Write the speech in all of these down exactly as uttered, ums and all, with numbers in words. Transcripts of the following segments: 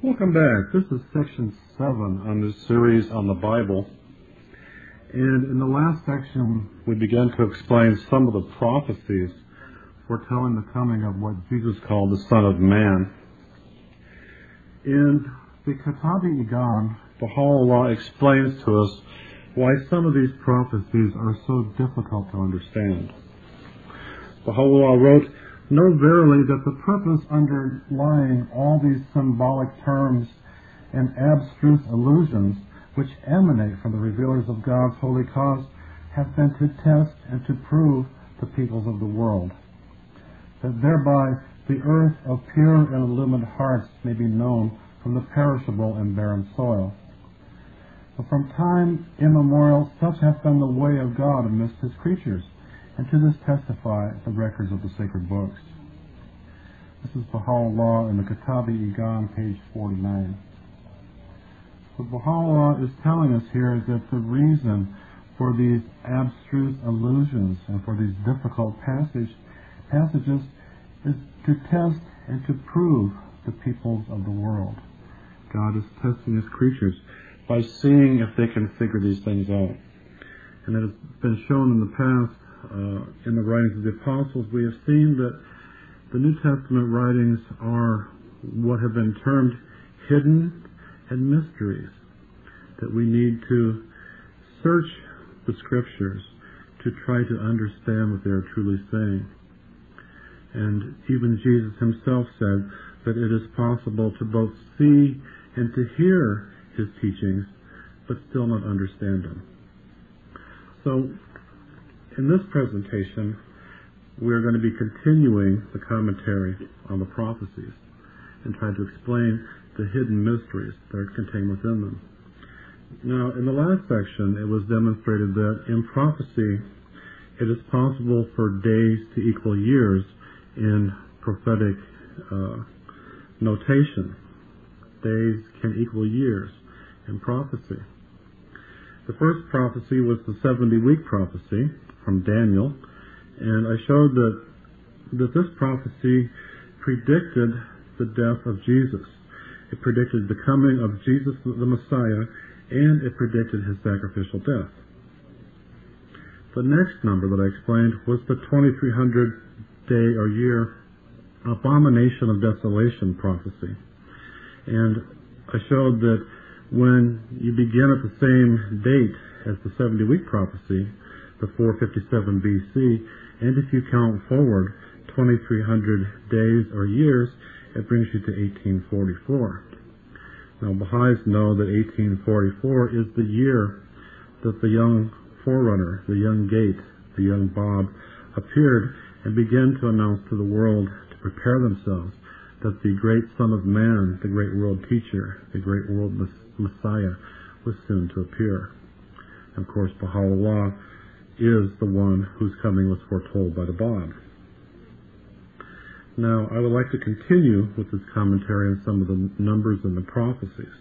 Welcome back. This is section seven on this series on the Bible. And in the last section, we began to explain some of the prophecies foretelling the coming of what Jesus called the Son of Man. In the Katabi Igan, Baha'u'llah explains to us why some of these prophecies are so difficult to understand. Baha'u'llah wrote, "Know verily that the purpose underlying all these symbolic terms and abstruse allusions which emanate from the revealers of God's holy cause have been to test and to prove the peoples of the world, that thereby the earth of pure and illumined hearts may be known from the perishable and barren soil. For from time immemorial such hath been the way of God amidst his creatures, and to this testify the records of the sacred books." This is Baha'u'llah in the Katabi Igan, page forty-nine. What Baha'u'llah is telling us here is that the reason for these abstruse allusions and for these difficult passage, passages is to test and to prove the peoples of the world. God is testing his creatures by seeing if they can figure these things out. And it has been shown in the past, uh, in the writings of the apostles, we have seen that the New Testament writings are what have been termed hidden and mysteries, that we need to search the Scriptures to try to understand what they are truly saying. And even Jesus himself said that it is possible to both see and to hear his teachings, but still not understand them. So, in this presentation, we are going to be continuing the commentary on the prophecies and trying to explain the hidden mysteries that are contained within them. Now, in the last section, it was demonstrated that in prophecy, it is possible for days to equal years in prophetic uh, notation. Days can equal years in prophecy. The first prophecy was the seventy-week prophecy from Daniel, and I showed that, that this prophecy predicted the death of Jesus. It predicted the coming of Jesus the Messiah, and it predicted his sacrificial death. The next number that I explained was the twenty-three hundred day or year abomination of desolation prophecy. And I showed that when you begin at the same date as the seventy-week prophecy, the four fifty-seven B C, and if you count forward twenty-three hundred days or years, it brings you to eighteen forty-four. Now, Baha'is know that eighteen forty-four is the year that the young forerunner, the young gate, the young Bab, appeared and began to announce to the world to prepare themselves that the great Son of Man, the great world teacher, the great world Messiah, was soon to appear. And of course, Baha'u'llah is the one whose coming was foretold by the Bab. Now, I would like to continue with this commentary on some of the numbers and the prophecies.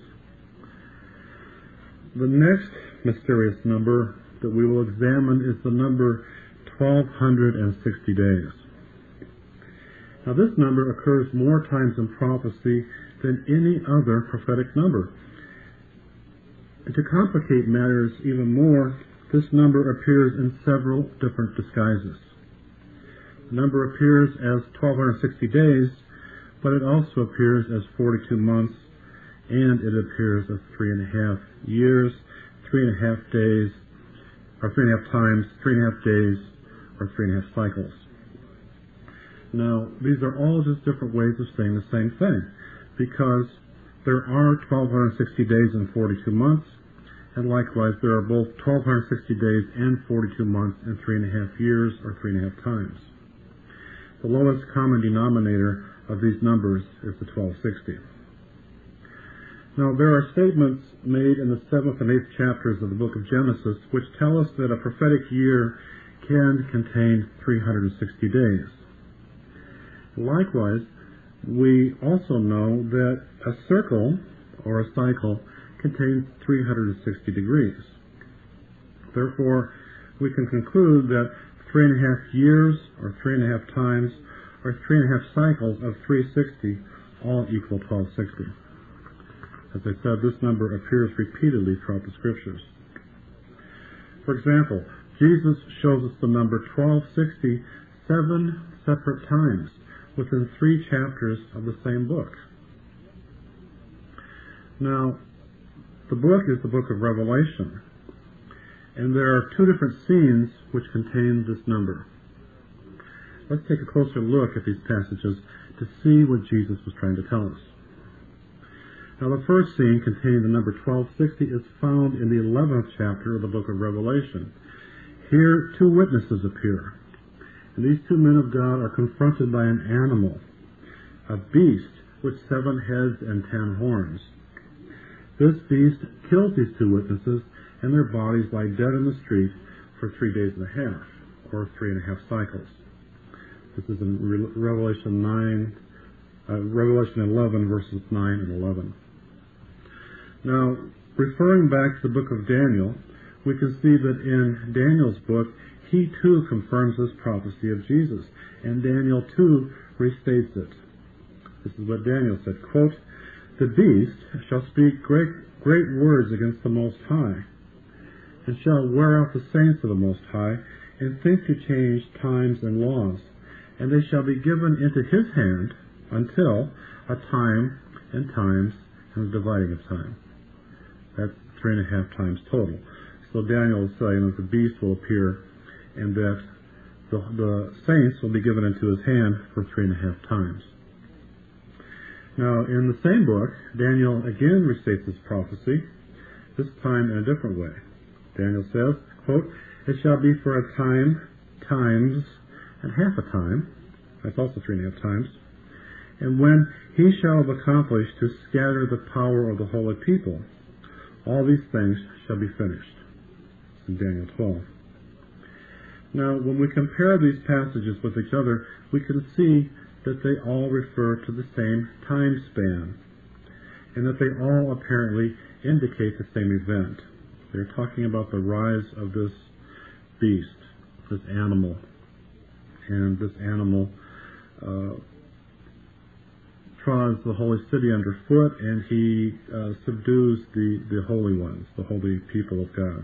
The next mysterious number that we will examine is the number twelve sixty days. Now, this number occurs more times in prophecy than any other prophetic number. And to complicate matters even more, this number appears in several different disguises. The number appears as twelve sixty days, but it also appears as forty-two months, and it appears as three and a half years, three and a half days, or three and a half times, three and a half days, or three and a half cycles. Now, these are all just different ways of saying the same thing, because there are twelve sixty days and forty-two months, and likewise there are both twelve sixty days and forty-two months and three and a half years, or three and a half times. The lowest common denominator of these numbers is the twelve sixty. Now, there are statements made in the seventh and eighth chapters of the book of Genesis which tell us that a prophetic year can contain three hundred sixty days. Likewise, we also know that a circle, or a cycle, contains three hundred sixty degrees. Therefore, we can conclude that three and a half years, or three and a half times, or three and a half cycles of three hundred sixty all equal twelve sixty. As I said, this number appears repeatedly throughout the Scriptures. For example, Jesus shows us the number twelve sixty seven separate times within three chapters of the same book. Now, the book is the book of Revelation, and there are two different scenes which contain this number. Let's take a closer look at these passages to see what Jesus was trying to tell us. Now, the first scene containing the number twelve sixty is found in the eleventh chapter of the book of Revelation. Here, two witnesses appear, and these two men of God are confronted by an animal, a beast with seven heads and ten horns. This beast kills these two witnesses, and their bodies lie dead in the street for three days and a half, or three and a half cycles. This is in Re- Revelation nine, uh, Revelation eleven, verses nine and eleven. Now, referring back to the book of Daniel, we can see that in Daniel's book, he too confirms this prophecy of Jesus, and Daniel too restates it. This is what Daniel said, quote, "The beast shall speak great, great words against the Most High, and shall wear out the saints of the Most High, and think to change times and laws, and they shall be given into his hand until a time and times and a dividing of time." That's three and a half times total. So Daniel is saying that the beast will appear and that the, the saints will be given into his hand for three and a half times. Now, in the same book, Daniel again restates this prophecy, this time in a different way. Daniel says, quote, "It shall be for a time, times, and half a time," that's also three and a half times, "and when he shall have accomplished to scatter the power of the holy people, all these things shall be finished." In Daniel twelve. Now, when we compare these passages with each other, we can see that they all refer to the same time span, and that they all apparently indicate the same event. They're talking about the rise of this beast, this animal, and this animal uh, trods the holy city underfoot, and he uh, subdues the, the holy ones, the holy people of God.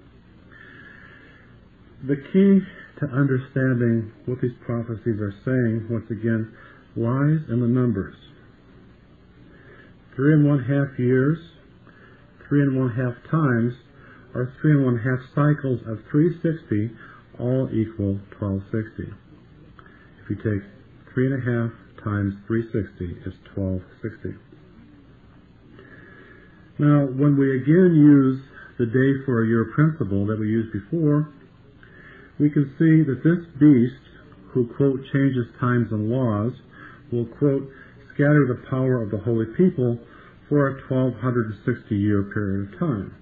The key to understanding what these prophecies are saying, once again, lies in the numbers. Three and one half years, three and one half times, or three and one half cycles of three hundred sixty all equal twelve sixty. If you take three and a half times three hundred sixty, it's twelve sixty. Now, when we again use the day for a year principle that we used before, we can see that this beast, who, quote, changes times and laws, will, quote, scatter the power of the holy people for a twelve sixty year period of time.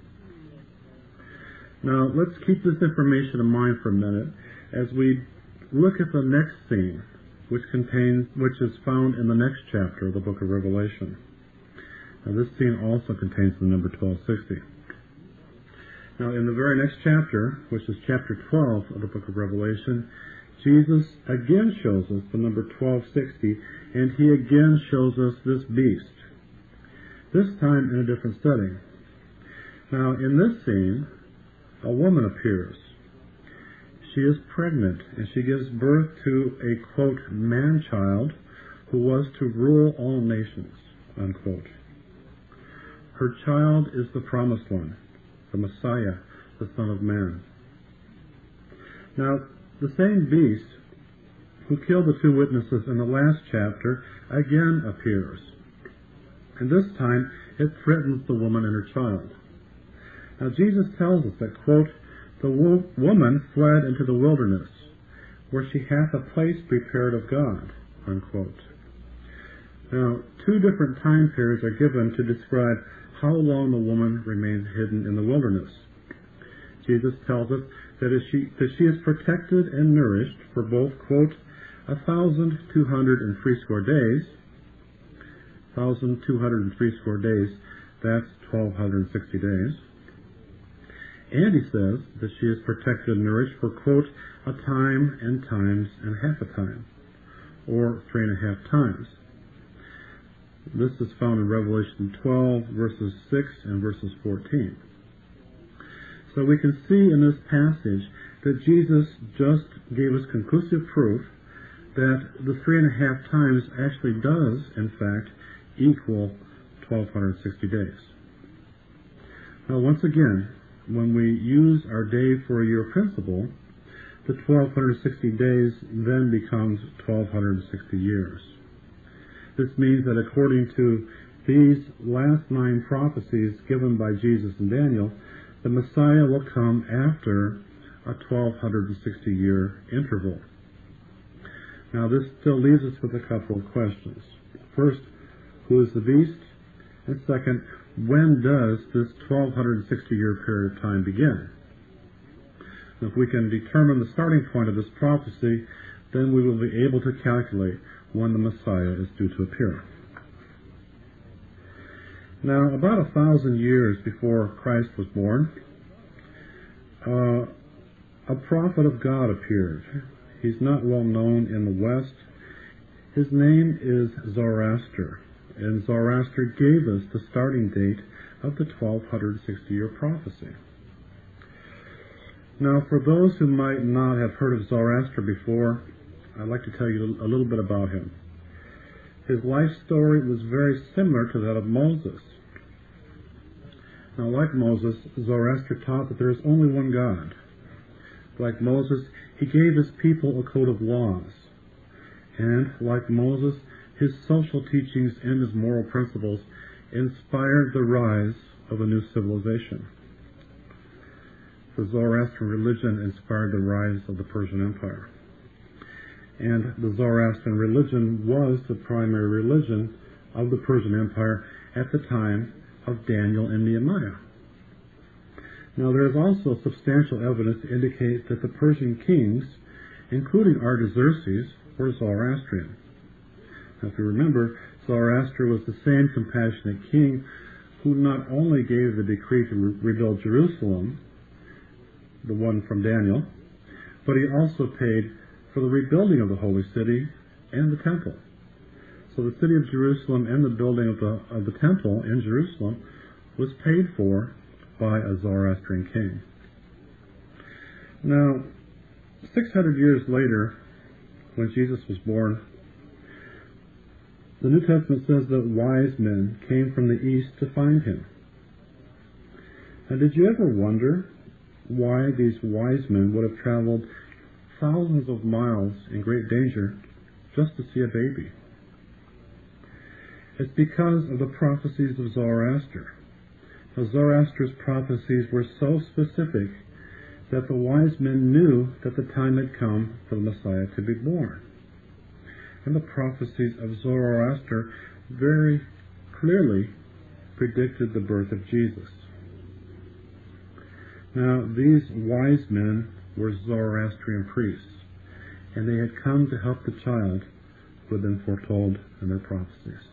Now, let's keep this information in mind for a minute as we look at the next scene, which contains, which is found in the next chapter of the book of Revelation. Now, this scene also contains the number twelve sixty. Now, in the very next chapter, which is chapter twelve of the book of Revelation, Jesus again shows us the number twelve sixty, and he again shows us this beast, this time in a different setting. Now, in this scene, a woman appears. She is pregnant, and she gives birth to a, quote, man-child who was to rule all nations, unquote. Her child is the promised one, the Messiah, the Son of Man. Now, the same beast who killed the two witnesses in the last chapter again appears. And this time, it threatens the woman and her child. Now, Jesus tells us that, quote, "The wo- woman fled into the wilderness, where she hath a place prepared of God," unquote. Now, two different time periods are given to describe how long the woman remains hidden in the wilderness. Jesus tells us that, if she, that she is protected and nourished for both, quote, a thousand two hundred and threescore days, thousand two hundred and threescore days, that's twelve sixty days. And he says that she is protected and nourished for, quote, a time and times and half a time, or three and a half times. This is found in Revelation twelve, verses six and verses fourteen. So we can see in this passage that Jesus just gave us conclusive proof that the three and a half times actually does, in fact, equal twelve sixty days. Now, once again, when we use our day for a year principle, the twelve sixty days then becomes twelve sixty years. This means that according to these last nine prophecies given by Jesus and Daniel, the Messiah will come after a twelve sixty year interval. Now, this still leaves us with a couple of questions. First, who is the beast? And second, when does this twelve sixty year period of time begin? Now, if we can determine the starting point of this prophecy, then we will be able to calculate when the Messiah is due to appear. Now, about a thousand years before Christ was born, uh, a prophet of God appeared. He's not well known in the West. His name is Zoroaster, and Zoroaster gave us the starting date of the twelve sixty year prophecy. Now, for those who might not have heard of Zoroaster before, I'd like to tell you a little bit about him. His life story was very similar to that of Moses. Now, like Moses, Zoroaster taught that there is only one God. Like Moses, he gave his people a code of laws. And, like Moses, his social teachings and his moral principles inspired the rise of a new civilization. The Zoroastrian religion inspired the rise of the Persian Empire. And the Zoroastrian religion was the primary religion of the Persian Empire at the time of Daniel and Nehemiah. Now, there is also substantial evidence to indicate that the Persian kings, including Artaxerxes, were Zoroastrian. Now, if you remember, Zoroaster was the same compassionate king who not only gave the decree to re- rebuild Jerusalem, the one from Daniel, but he also paid for the rebuilding of the holy city and the temple. So the city of Jerusalem and the building of the, of the temple in Jerusalem was paid for by a Zoroastrian king. Now, six hundred years later, when Jesus was born, the New Testament says that wise men came from the east to find him. Now, did you ever wonder why these wise men would have traveled thousands of miles in great danger just to see a baby? It's because of the prophecies of Zoroaster. Now, Zoroaster's prophecies were so specific that the wise men knew that the time had come for the Messiah to be born. And the prophecies of Zoroaster very clearly predicted the birth of Jesus. Now, these wise men were Zoroastrian priests, and they had come to help the child who had been foretold in their prophecies.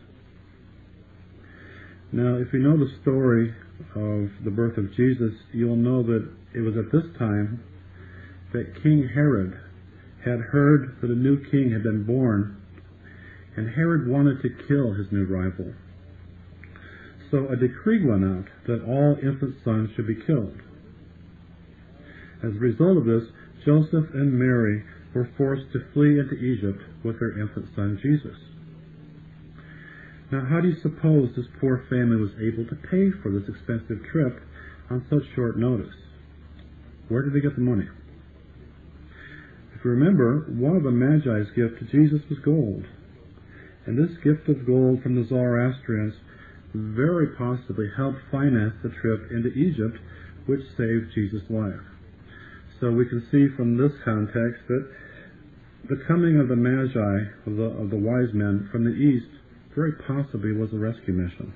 Now, if you know the story of the birth of Jesus, you'll know that it was at this time that King Herod had heard that a new king had been born, and Herod wanted to kill his new rival. So a decree went out that all infant sons should be killed. As a result of this, Joseph and Mary were forced to flee into Egypt with their infant son Jesus. Now, how do you suppose this poor family was able to pay for this expensive trip on such short notice? Where did they get the money? If you remember, one of the Magi's gift to Jesus was gold. And this gift of gold from the Zoroastrians very possibly helped finance the trip into Egypt, which saved Jesus' life. So we can see from this context that the coming of the Magi, of the, of the wise men from the east, very possibly was a rescue mission.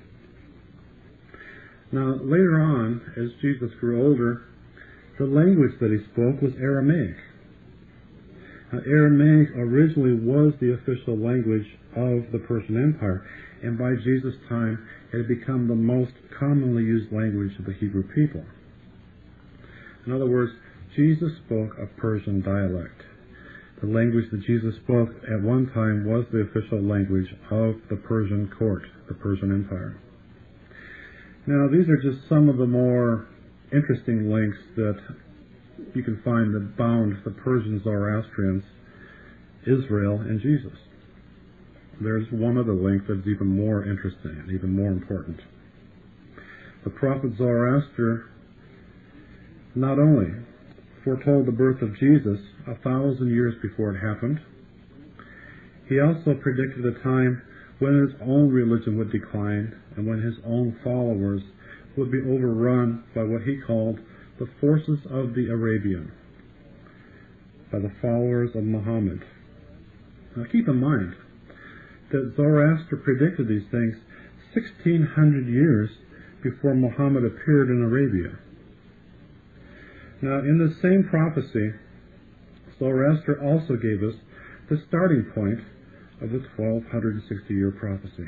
Now, later on, as Jesus grew older, the language that he spoke was Aramaic. Now, Aramaic originally was the official language of the Persian Empire, and by Jesus' time, it had become the most commonly used language of the Hebrew people. In other words, Jesus spoke a Persian dialect. The language that Jesus spoke at one time was the official language of the Persian court, the Persian Empire. Now, these are just some of the more interesting links that you can find that bound the Persian Zoroastrians, Israel, and Jesus. There's one other link that's even more interesting and even more important. The prophet Zoroaster not only foretold the birth of Jesus a thousand years before it happened, he also predicted a time when his own religion would decline and when his own followers would be overrun by what he called the forces of the Arabian, by the followers of Muhammad. Now keep in mind that Zoroaster predicted these things sixteen hundred years before Muhammad appeared in Arabia. Now, in this same prophecy, Zoroaster also gave us the starting point of the twelve sixty year prophecy.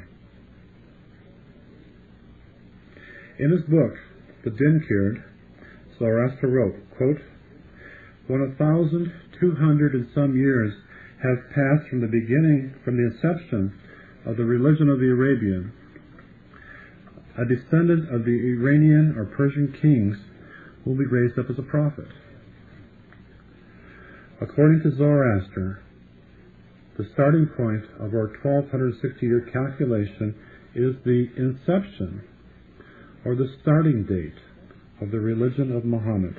In his book, the Dinkird, Zoroaster wrote, quote, "When a thousand two hundred and some years have passed from the beginning, from the inception of the religion of the Arabian, a descendant of the Iranian or Persian kings will be raised up as a prophet." According to Zoroaster, the starting point of our twelve sixty year calculation is the inception, or the starting date, of the religion of Muhammad.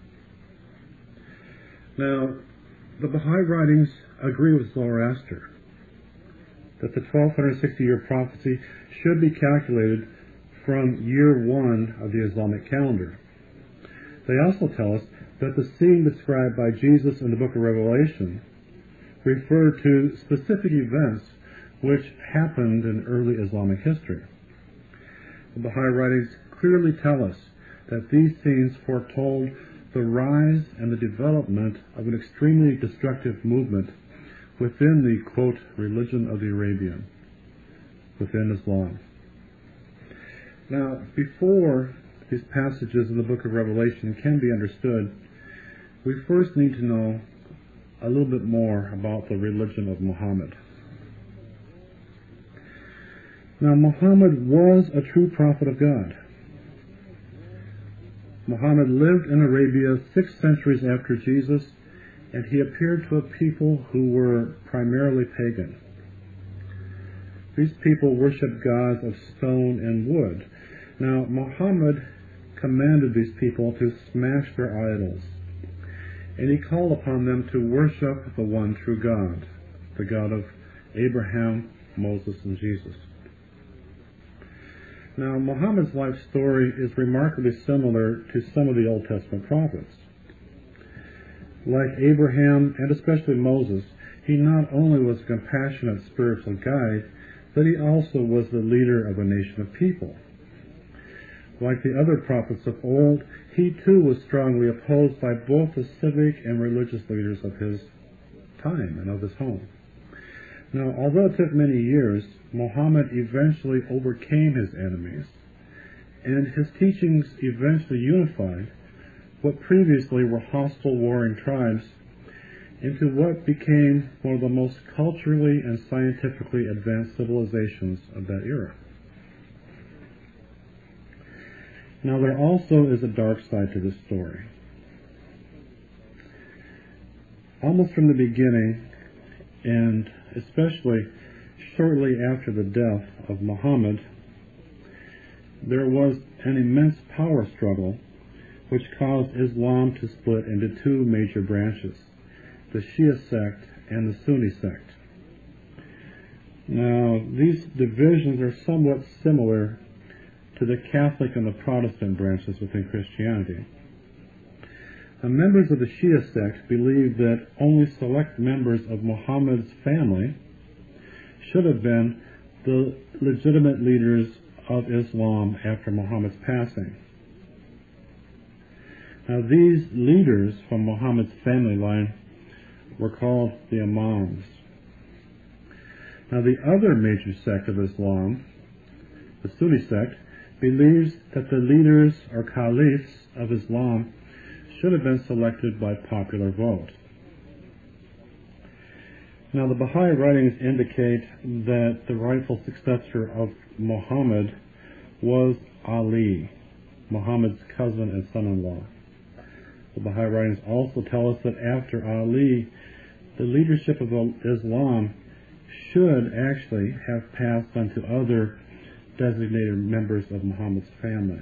Now, the Baha'i writings agree with Zoroaster that the twelve sixty year prophecy should be calculated from year one of the Islamic calendar. They also tell us that the scene described by Jesus in the book of Revelation refer to specific events which happened in early Islamic history. The Baha'i writings clearly tell us that these scenes foretold the rise and the development of an extremely destructive movement within the, quote, religion of the Arabian, within Islam. Now, before these passages in the book of Revelation can be understood, we first need to know a little bit more about the religion of Muhammad. Now, Muhammad was a true prophet of God. Muhammad lived in Arabia six centuries after Jesus, and he appeared to a people who were primarily pagan. These people worshipped gods of stone and wood. Now, Muhammad commanded these people to smash their idols, and he called upon them to worship the one true God, the God of Abraham, Moses, and Jesus. Now, Muhammad's life story is remarkably similar to some of the Old Testament prophets. Like Abraham, and especially Moses, he not only was a compassionate spiritual guide, but he also was the leader of a nation of people. Like the other prophets of old, he too was strongly opposed by both the civic and religious leaders of his time and of his home. Now, although it took many years, Muhammad eventually overcame his enemies, and his teachings eventually unified what previously were hostile warring tribes into what became one of the most culturally and scientifically advanced civilizations of that era. Now, there also is a dark side to this story. Almost from the beginning, and especially shortly after the death of Muhammad, there was an immense power struggle which caused Islam to split into two major branches, the Shia sect and the Sunni sect. Now, these divisions are somewhat similar to the Catholic and the Protestant branches within Christianity. Now, members of the Shia sect believe that only select members of Muhammad's family should have been the legitimate leaders of Islam after Muhammad's passing. Now, these leaders from Muhammad's family line were called the Imams. Now, the other major sect of Islam, the Sunni sect, believes that the leaders or caliphs of Islam should have been selected by popular vote. Now, the Baha'i writings indicate that the rightful successor of Muhammad was Ali, Muhammad's cousin and son-in-law. The Baha'i writings also tell us that after Ali, the leadership of Islam should actually have passed on to other designated members of Muhammad's family.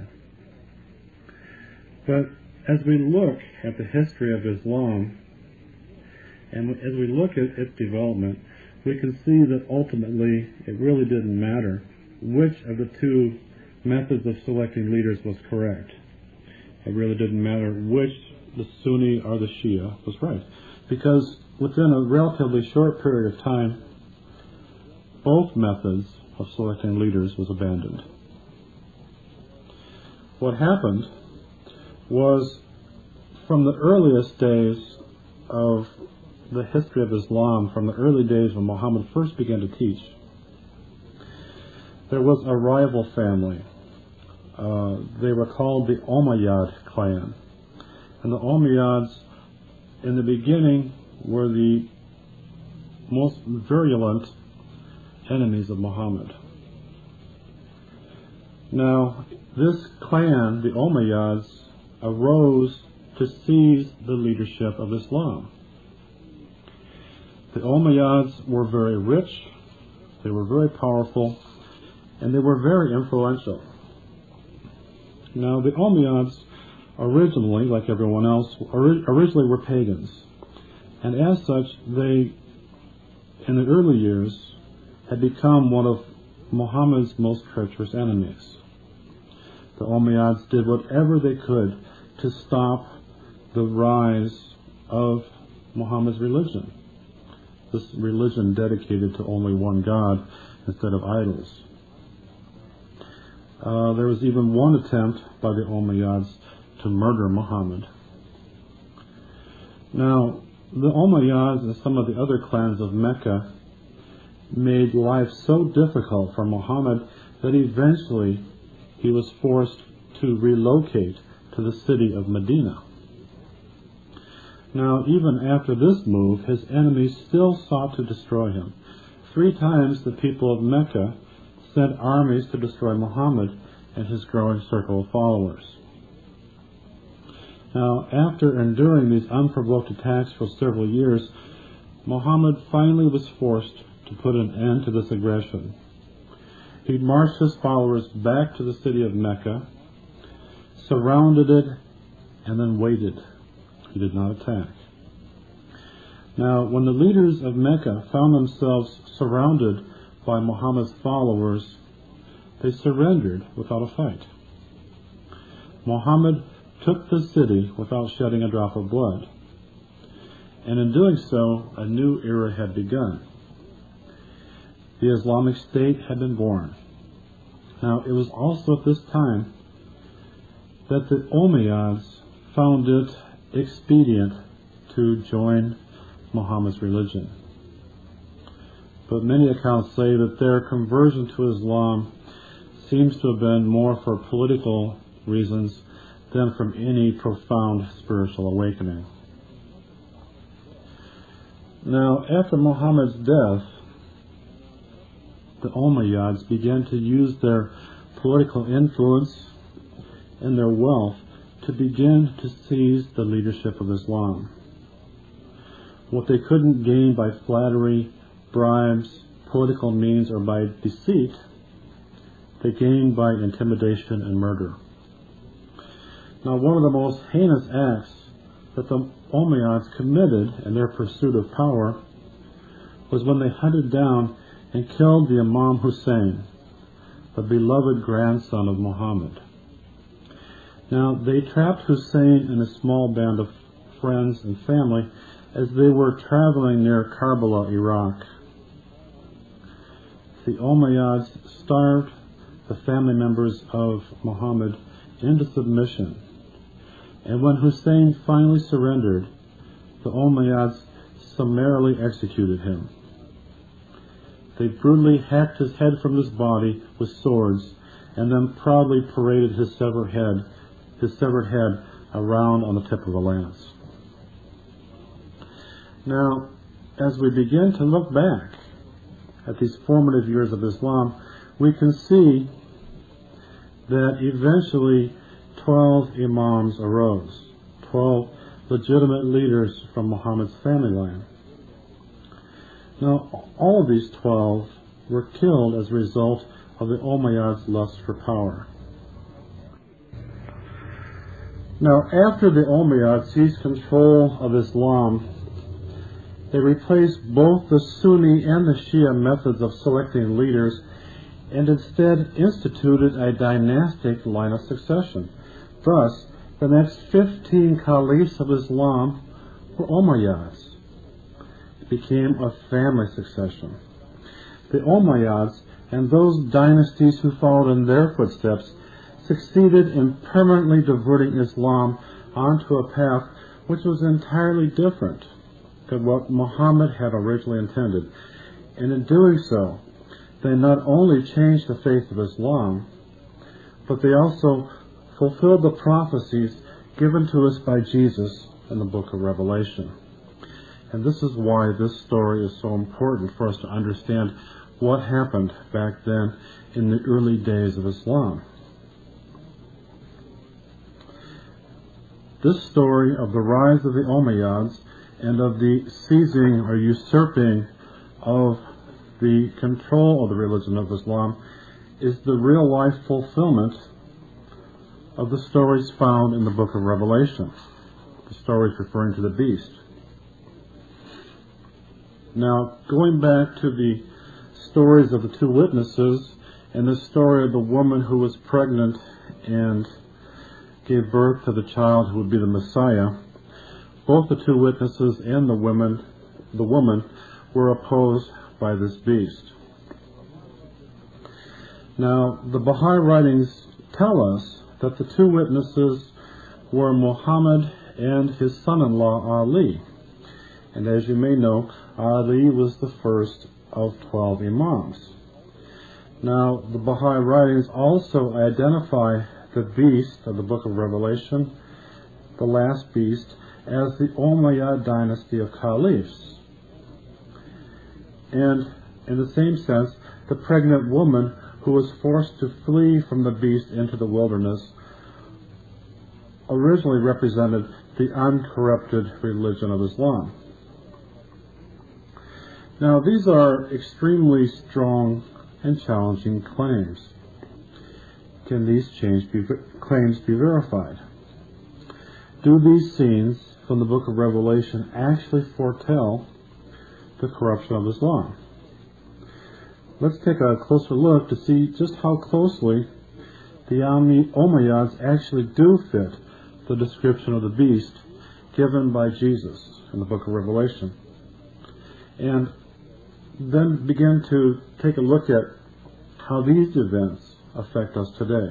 But as we look at the history of Islam, and as we look at its development, we can see that ultimately it really didn't matter which of the two methods of selecting leaders was correct. It really didn't matter which, the Sunni or the Shia, was right. Because within a relatively short period of time, both methods of selecting leaders was abandoned. What happened was, from the earliest days of the history of Islam, from the early days when Muhammad first began to teach, there was a rival family. Uh, they were called the Umayyad clan. And the Umayyads, in the beginning, were the most virulent enemies of Muhammad. Now, this clan, the Umayyads, arose to seize the leadership of Islam. The Umayyads were very rich, they were very powerful, and they were very influential. Now, the Umayyads originally, like everyone else, originally were pagans. And as such, they, in the early years, had become one of Muhammad's most treacherous enemies. The Umayyads did whatever they could to stop the rise of Muhammad's religion. This religion dedicated to only one God instead of idols. Uh, there was even one attempt by the Umayyads to murder Muhammad. Now, the Umayyads and some of the other clans of Mecca made life so difficult for Muhammad that eventually he was forced to relocate to the city of Medina. Now, even after this move, his enemies still sought to destroy him. Three times the people of Mecca sent armies to destroy Muhammad and his growing circle of followers. Now, after enduring these unprovoked attacks for several years, Muhammad finally was forced to put an end to this aggression. He marched his followers back to the city of Mecca, surrounded it, and then waited. He did not attack. Now, when the leaders of Mecca found themselves surrounded by Muhammad's followers, they surrendered without a fight. Muhammad took the city without shedding a drop of blood. And in doing so, a new era had begun. The Islamic State had been born. Now, it was also at this time that the Umayyads found it expedient to join Muhammad's religion. But many accounts say that their conversion to Islam seems to have been more for political reasons than from any profound spiritual awakening. Now, after Muhammad's death, the Umayyads began to use their political influence and their wealth to begin to seize the leadership of Islam. What they couldn't gain by flattery, bribes, political means, or by deceit, they gained by intimidation and murder. Now, one of the most heinous acts that the Umayyads committed in their pursuit of power was when they hunted down and killed the Imam Hussein, the beloved grandson of Muhammad. Now, they trapped Hussein and a small band of friends and family as they were traveling near Karbala, Iraq. The Umayyads starved the family members of Muhammad into submission. And when Hussein finally surrendered, the Umayyads summarily executed him. They brutally hacked his head from his body with swords and then proudly paraded his severed head, his severed head around on the tip of a lance. Now, as we begin to look back at these formative years of Islam, we can see that eventually twelve imams arose, twelve legitimate leaders from Muhammad's family line. Now, all of these twelve were killed as a result of the Umayyads' lust for power. Now, after the Umayyads seized control of Islam, they replaced both the Sunni and the Shia methods of selecting leaders and instead instituted a dynastic line of succession. Thus, the next fifteen caliphs of Islam were Umayyads. It became a family succession. The Umayyads and those dynasties who followed in their footsteps succeeded in permanently diverting Islam onto a path which was entirely different than what Muhammad had originally intended. And in doing so, they not only changed the faith of Islam, but they also fulfilled the prophecies given to us by Jesus in the book of Revelation. And this is why this story is so important for us to understand what happened back then in the early days of Islam. This story of the rise of the Umayyads and of the seizing or usurping of the control of the religion of Islam is the real-life fulfillment of the stories found in the book of Revelation, the stories referring to the beast. Now, going back to the stories of the two witnesses and the story of the woman who was pregnant and gave birth to the child who would be the Messiah, both the two witnesses and the women, the woman were opposed by this beast. Now, the Baha'i writings tell us that the two witnesses were Muhammad and his son-in-law Ali. And as you may know, Ali was the first of twelve imams. Now, the Baha'i writings also identify the beast of the book of Revelation, the last beast, as the Umayyad dynasty of caliphs. And in the same sense, the pregnant woman who was forced to flee from the beast into the wilderness originally represented the uncorrupted religion of Islam. Now, these are extremely strong and challenging claims. Can these be, claims be verified? Do these scenes from the book of Revelation actually foretell the corruption of Islam? Let's take a closer look to see just how closely the Umayyads actually do fit the description of the beast given by Jesus in the book of Revelation. And then begin to take a look at how these events affect us today.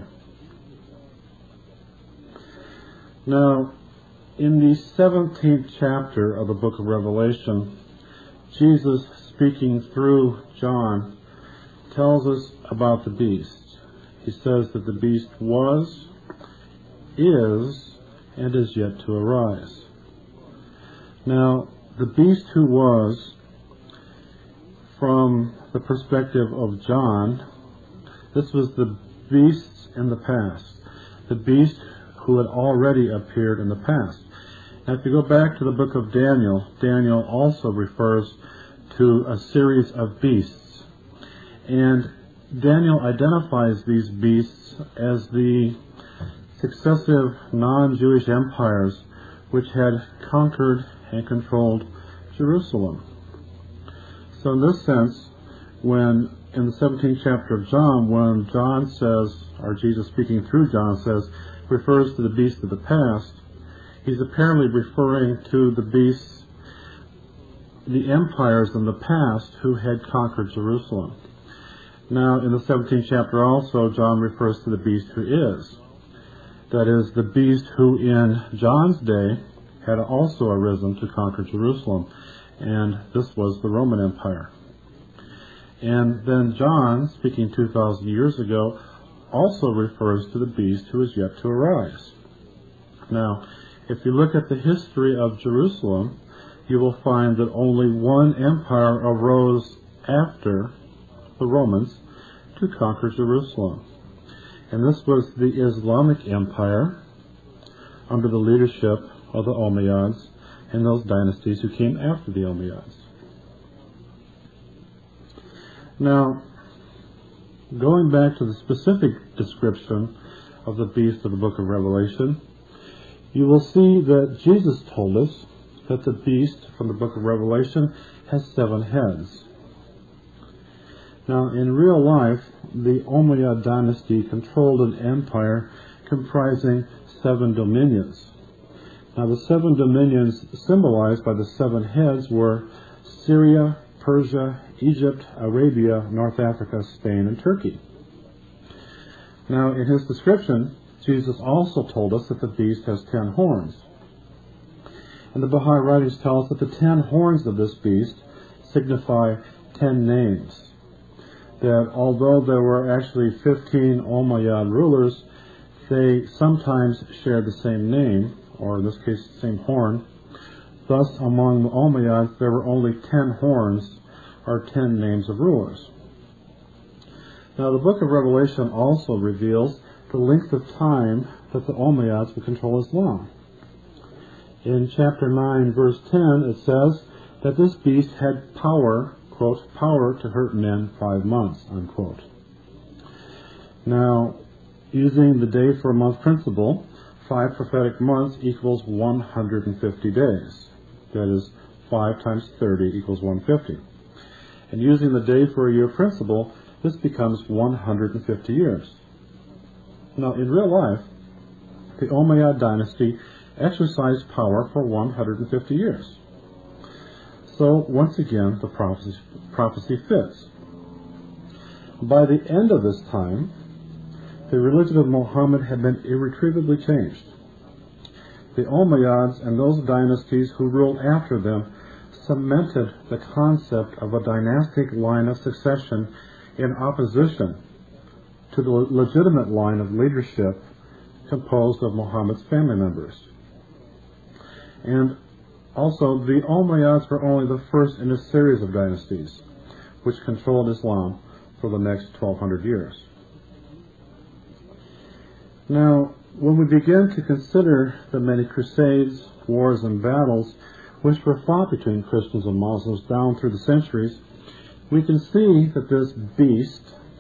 Now, in the seventeenth chapter of the book of Revelation, Jesus, speaking through John, tells us about the beast. He says that the beast was, is, and is yet to arise. Now, the beast who was, from the perspective of John, this was the beasts in the past, the beast who had already appeared in the past. Now, if you go back to the book of Daniel, Daniel also refers to a series of beasts. And Daniel identifies these beasts as the successive non-Jewish empires which had conquered and controlled Jerusalem. So in this sense, when in the seventeenth chapter of John, when John says, or Jesus speaking through John says, refers to the beasts of the past, he's apparently referring to the beasts, the empires in the past who had conquered Jerusalem. Now, in the seventeenth chapter also, John refers to the beast who is. That is, the beast who in John's day had also arisen to conquer Jerusalem. And this was the Roman Empire. And then John, speaking two thousand years ago, also refers to the beast who is yet to arise. Now, if you look at the history of Jerusalem, you will find that only one empire arose after the Romans to conquer Jerusalem. And this was the Islamic Empire under the leadership of the Umayyads and those dynasties who came after the Umayyads. Now, going back to the specific description of the beast of the book of Revelation, you will see that Jesus told us that the beast from the book of Revelation has seven heads. Now, in real life, the Umayyad dynasty controlled an empire comprising seven dominions. Now, the seven dominions symbolized by the seven heads were Syria, Persia, Egypt, Arabia, North Africa, Spain, and Turkey. Now, in his description, Jesus also told us that the beast has ten horns. And the Baha'i writings tell us that the ten horns of this beast signify ten names. That although there were actually fifteen Umayyad rulers, they sometimes shared the same name, or in this case, the same horn. Thus, among the Umayyads, there were only ten horns, or ten names of rulers. Now, the book of Revelation also reveals the length of time that the Umayyads would control Islam. In chapter nine, verse ten, it says that this beast had power, quote, power to hurt men five months, unquote. Now, using the day for a month principle, five prophetic months equals one hundred fifty days. That is, five times thirty equals one hundred fifty. And using the day for a year principle, this becomes one hundred fifty years. Now, in real life, the Umayyad dynasty exercised power for one hundred fifty years. So, once again, the prophecy, prophecy fits. By the end of this time, the religion of Muhammad had been irretrievably changed. The Umayyads and those dynasties who ruled after them cemented the concept of a dynastic line of succession in opposition to the legitimate line of leadership composed of Muhammad's family members. And also, the Umayyads were only the first in a series of dynasties which controlled Islam for the next twelve hundred years. Now, when we begin to consider the many crusades, wars, and battles which were fought between Christians and Muslims down through the centuries, we can see that this beast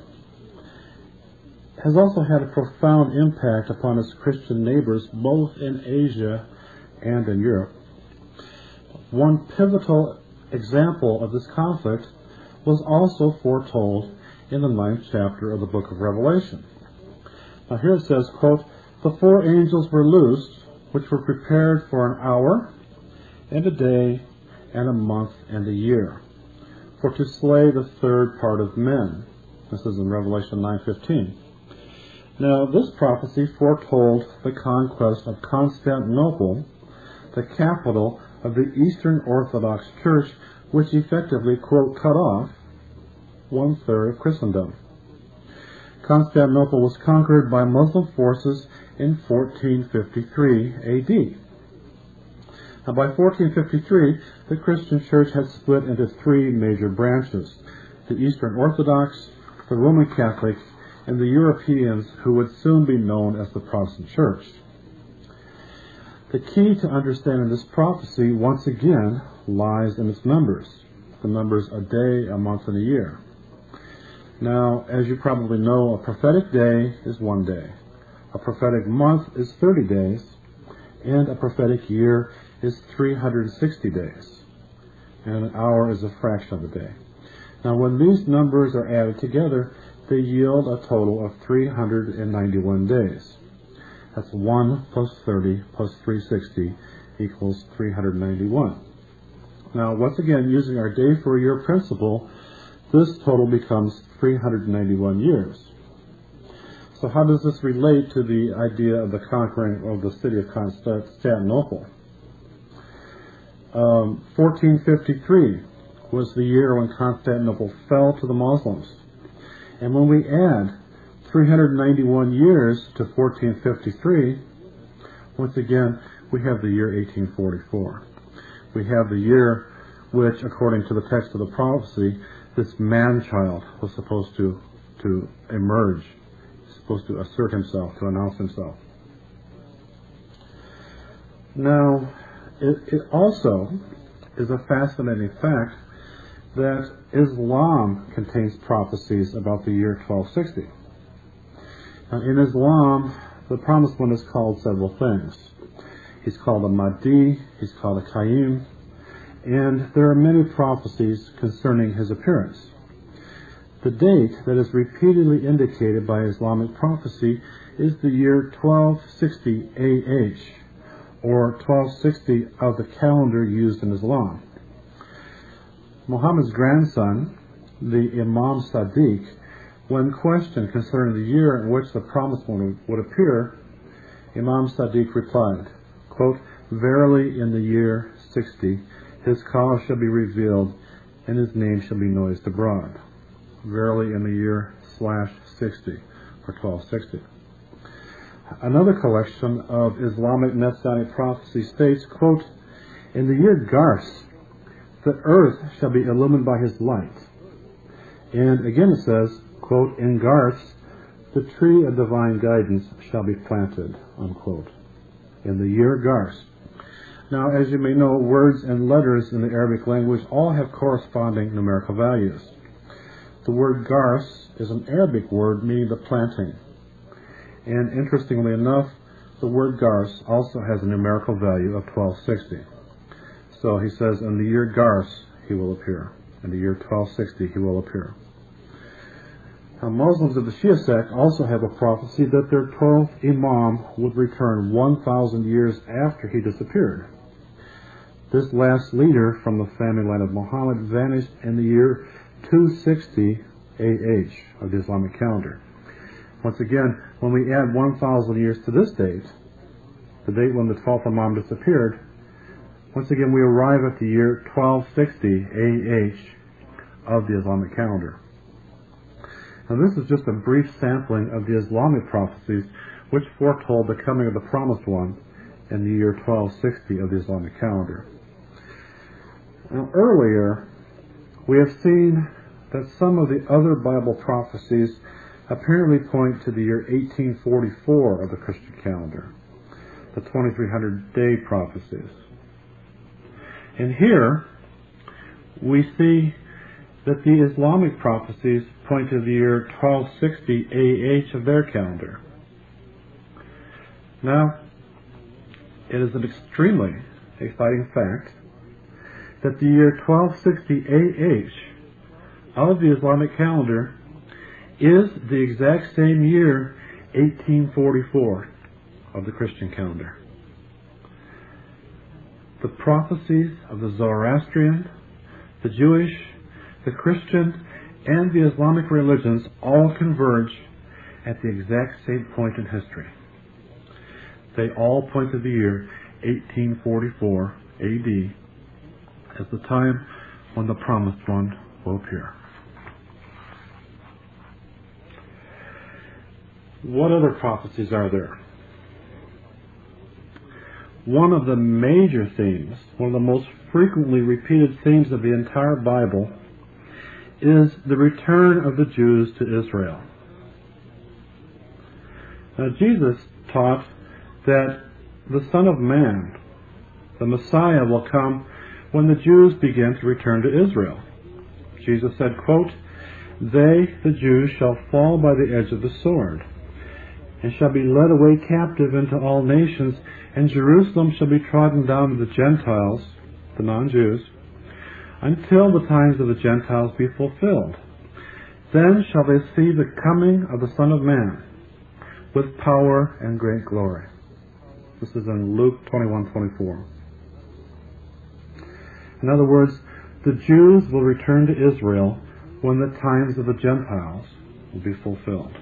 has also had a profound impact upon its Christian neighbors both in Asia and in Europe. One pivotal example of this conflict was also foretold in the ninth chapter of the book of Revelation. Now here it says, quote, "The four angels were loosed, which were prepared for an hour, and a day, and a month, and a year, for to slay the third part of men." This is in Revelation nine fifteen. Now, this prophecy foretold the conquest of Constantinople, the capital of the Eastern Orthodox Church, which effectively, quote, cut off one-third of Christendom. Constantinople was conquered by Muslim forces in fourteen fifty-three A D. Now, by fourteen fifty-three, the Christian Church had split into three major branches: the Eastern Orthodox, the Roman Catholic, and the Europeans, who would soon be known as the Protestant Church. The key to understanding this prophecy, once again, lies in its numbers. The numbers a day, a month, and a year. Now, as you probably know, a prophetic day is one day. A prophetic month is thirty days. And a prophetic year is three hundred sixty days. And an hour is a fraction of a day. Now, when these numbers are added together, they yield a total of three hundred ninety-one days. That's one plus thirty plus three hundred sixty equals three hundred ninety-one. Now, once again, using our day for a year principle, this total becomes three hundred ninety-one years. So how does this relate to the idea of the conquering of the city of Constantinople? Um, fourteen fifty-three was the year when Constantinople fell to the Muslims. And when we add three hundred ninety-one years to fourteen fifty-three, once again, we have the year eighteen forty-four. we have the year which, according to the text of the prophecy, this man-child was supposed to, to emerge, supposed to assert himself, to announce himself. Now, it, it also is a fascinating fact that Islam contains prophecies about the year twelve sixty. Now, in Islam, the Promised One is called several things. He's called a Mahdi, he's called a Qayyim, and there are many prophecies concerning his appearance. The date that is repeatedly indicated by Islamic prophecy is the year twelve sixty A H, or twelve sixty of the calendar used in Islam. Muhammad's grandson, the Imam Sadiq, when questioned concerning the year in which the Promised One would appear, Imam Sadiq replied, quote, "Verily in the year sixty, his cause shall be revealed, and his name shall be noised abroad." Verily in the year slash sixty, or twelve sixty. Another collection of Islamic Messianic prophecy states, quote, "In the year Gars, the earth shall be illumined by his light." And again it says, quote, "In Gars, the tree of divine guidance shall be planted," unquote. In the year Gars. Now, as you may know, words and letters in the Arabic language all have corresponding numerical values. The word Gars is an Arabic word meaning the planting. And interestingly enough, the word Gars also has a numerical value of twelve sixty. So he says, in the year Gars, he will appear. In the year twelve sixty, he will appear. Now, Muslims of the Shia sect also have a prophecy that their twelfth Imam would return one thousand years after he disappeared. This last leader from the family line of Muhammad vanished in the year two sixty A H of the Islamic calendar. Once again, when we add one thousand years to this date, the date when the twelfth Imam disappeared, once again we arrive at the year twelve sixty A H of the Islamic calendar. Now, this is just a brief sampling of the Islamic prophecies which foretold the coming of the Promised One in the year twelve sixty of the Islamic calendar. Now, earlier, we have seen that some of the other Bible prophecies apparently point to the year eighteen forty-four of the Christian calendar, the twenty-three hundred day prophecies. And here, we see that the Islamic prophecies point to the year twelve sixty A H of their calendar. Now, it is an extremely exciting fact that the year twelve sixty A H of the Islamic calendar is the exact same year eighteen forty-four of the Christian calendar. The prophecies of the Zoroastrian, the Jewish, the Christian, and the Islamic religions all converge at the exact same point in history. They all point to the year eighteen forty-four A D as the time when the Promised One will appear. What other prophecies are there? One of the major themes, one of the most frequently repeated themes of the entire Bible, is the return of the Jews to Israel. Now, Jesus taught that the Son of Man, the Messiah, will come when the Jews begin to return to Israel. Jesus said, quote, "They, the Jews, shall fall by the edge of the sword, and shall be led away captive into all nations, and Jerusalem shall be trodden down of the Gentiles," the non-Jews, "until the times of the Gentiles be fulfilled. Then shall they see the coming of the Son of Man with power and great glory." This is in Luke twenty-one twenty-four. In other words, the Jews will return to Israel when the times of the Gentiles will be fulfilled.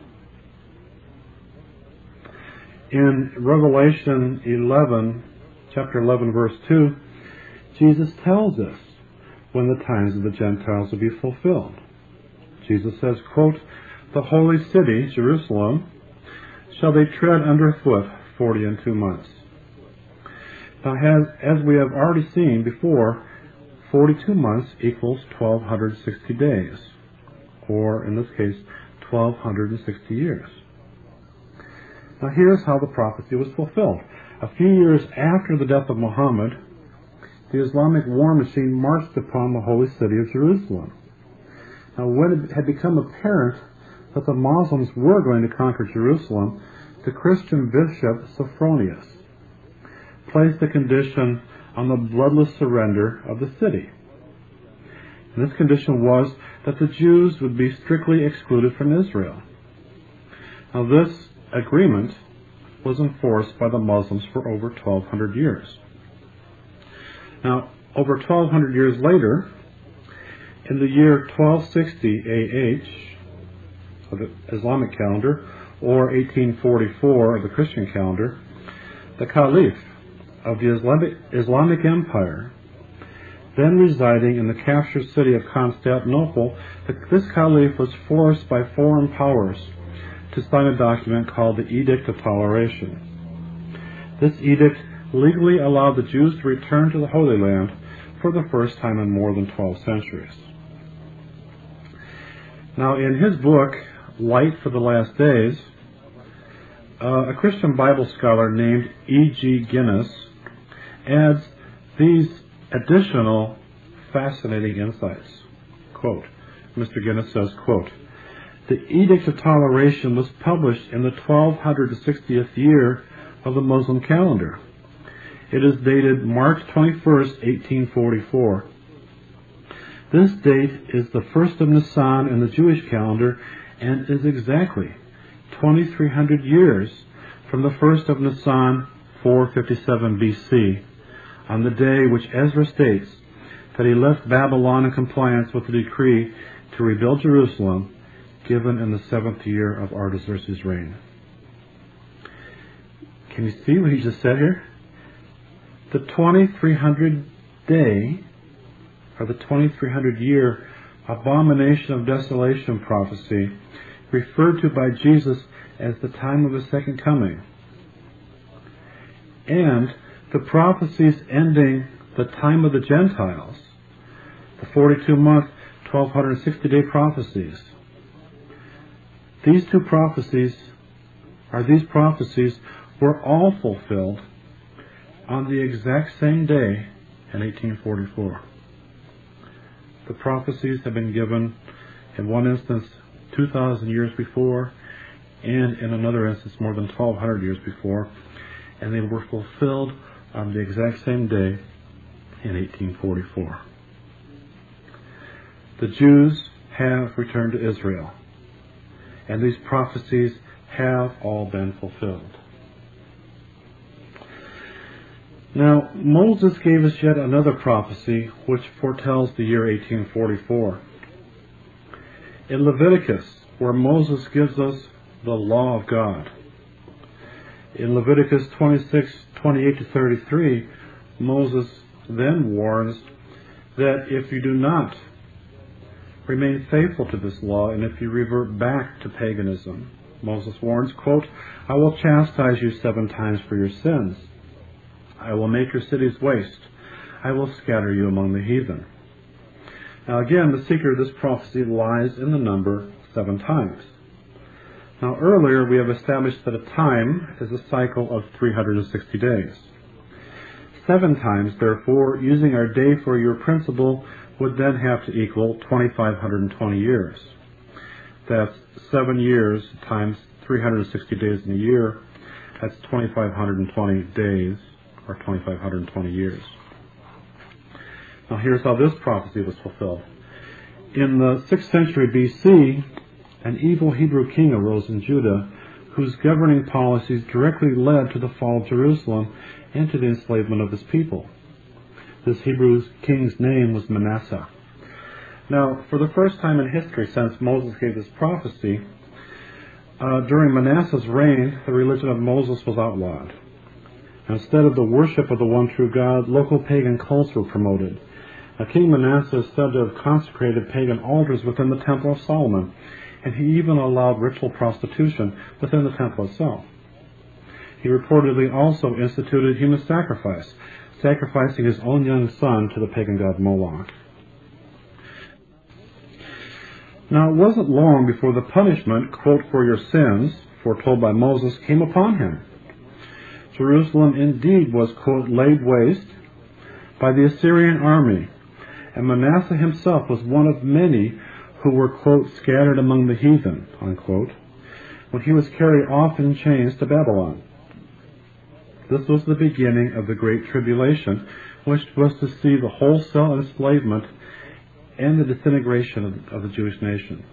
In Revelation eleven, chapter eleven, verse two, Jesus tells us when the times of the Gentiles will be fulfilled. Jesus says, quote, "The holy city, Jerusalem, shall they tread underfoot forty and two months." Now, as, as we have already seen before, forty-two months equals one thousand two hundred sixty days, or in this case, one thousand two hundred sixty years. Now, here's how the prophecy was fulfilled. A few years after the death of Muhammad, the Islamic war machine marched upon the holy city of Jerusalem. Now, when it had become apparent that the Muslims were going to conquer Jerusalem, the Christian bishop Sophronius placed a condition on the bloodless surrender of the city. And this condition was that the Jews would be strictly excluded from Israel. Now, this agreement was enforced by the Muslims for over twelve hundred years. Now, over twelve hundred years later, in the year twelve sixty A H of the Islamic calendar, or eighteen forty-four of the Christian calendar, the Caliph of the Islamic, Islamic Empire, then residing in the captured city of Constantinople, this Caliph was forced by foreign powers to sign a document called the Edict of Toleration. This edict legally allowed the Jews to return to the Holy Land for the first time in more than twelve centuries. Now, in his book, Light for the Last Days, uh, a Christian Bible scholar named E G Guinness adds these additional fascinating insights. Quote, Mister Guinness says, quote, "The Edict of Toleration was published in the twelve sixtieth year of the Muslim calendar. It is dated March twenty-first, eighteen forty-four. This date is the first of Nisan in the Jewish calendar and is exactly twenty-three hundred years from the first of Nisan, four fifty-seven B C, on the day which Ezra states that he left Babylon in compliance with the decree to rebuild Jerusalem, given in the seventh year of Artaxerxes' reign." Can you see what he just said here? The twenty-three hundred day, or the twenty-three hundred year abomination of desolation prophecy, referred to by Jesus as the time of his second coming, and the prophecies ending the time of the Gentiles, the forty-two month, twelve sixty day prophecies. These two prophecies, or these prophecies, were all fulfilled on the exact same day in eighteen forty-four. The prophecies have been given, in one instance, two thousand years before, and in another instance, more than twelve hundred years before, and they were fulfilled on the exact same day in eighteen forty-four. The Jews have returned to Israel, and these prophecies have all been fulfilled. Now, Moses gave us yet another prophecy which foretells the year eighteen forty-four. In Leviticus, where Moses gives us the law of God, in Leviticus twenty-six, twenty-eight to thirty-three, Moses then warns that if you do not remain faithful to this law, and if you revert back to paganism, Moses warns, quote, "I will chastise you seven times for your sins. I will make your cities waste. I will scatter you among the heathen." Now again, the secret of this prophecy lies in the number seven times. Now earlier we have established that a time is a cycle of three hundred sixty days. Seven times, therefore, using our day for year principle, would then have to equal two thousand five hundred twenty years. That's seven years times three hundred sixty days in a year. That's two thousand five hundred twenty days, or two thousand five hundred twenty years. Now here's how this prophecy was fulfilled. In the sixth century B C, an evil Hebrew king arose in Judah, whose governing policies directly led to the fall of Jerusalem and to the enslavement of his people. This Hebrew king's name was Manasseh. Now, for the first time in history since Moses gave this prophecy, uh, during Manasseh's reign, the religion of Moses was outlawed. Instead of the worship of the one true God, local pagan cults were promoted. Now, King Manasseh is said to have consecrated pagan altars within the Temple of Solomon, and he even allowed ritual prostitution within the temple itself. he reportedly also instituted human sacrifice, sacrificing his own young son to the pagan god Moloch. Now, it wasn't long before the punishment, quote, for your sins, foretold by Moses, came upon him. Jerusalem indeed was, quote, laid waste by the Assyrian army, and Manasseh himself was one of many who were, quote, scattered among the heathen, unquote, when he was carried off in chains to Babylon. This was the beginning of the Great Tribulation, which was to see the wholesale enslavement and the disintegration of, of the Jewish nation.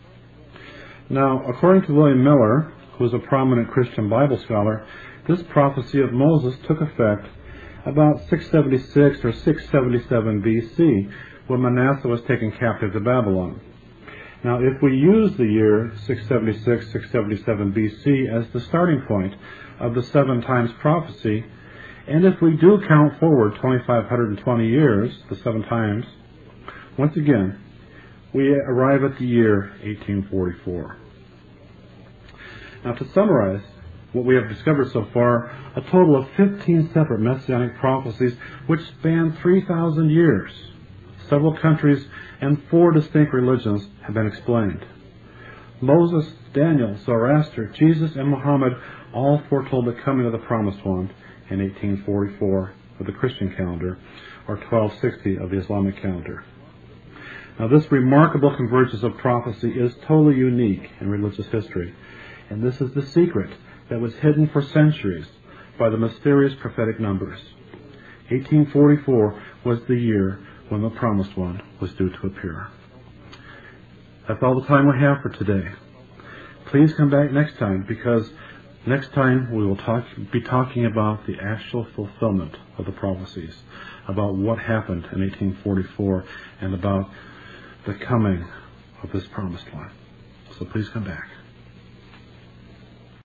Now, according to William Miller, who is a prominent Christian Bible scholar, this prophecy of Moses took effect about six seventy-six or six seventy-seven B C, when Manasseh was taken captive to Babylon. Now, if we use the year six seventy-six, six seventy-seven B C as the starting point of the seven times prophecy, and if we do count forward two thousand five hundred twenty years, the seven times, once again, we arrive at the year eighteen forty-four. Now, to summarize what we have discovered so far, a total of fifteen separate messianic prophecies which span three thousand years. Several countries and four distinct religions have been explained. Moses, Daniel, Zoroaster, Jesus, and Muhammad all foretold the coming of the Promised One in eighteen forty-four of the Christian calendar, or twelve sixty of the Islamic calendar. Now, this remarkable convergence of prophecy is totally unique in religious history, and this is the secret that was hidden for centuries by the mysterious prophetic numbers. eighteen forty-four was the year when the Promised One was due to appear. That's all the time we have for today. Please come back next time, because next time we will talk, be talking about the actual fulfillment of the prophecies, about what happened in eighteen forty-four, and about the coming of this Promised One. So please come back.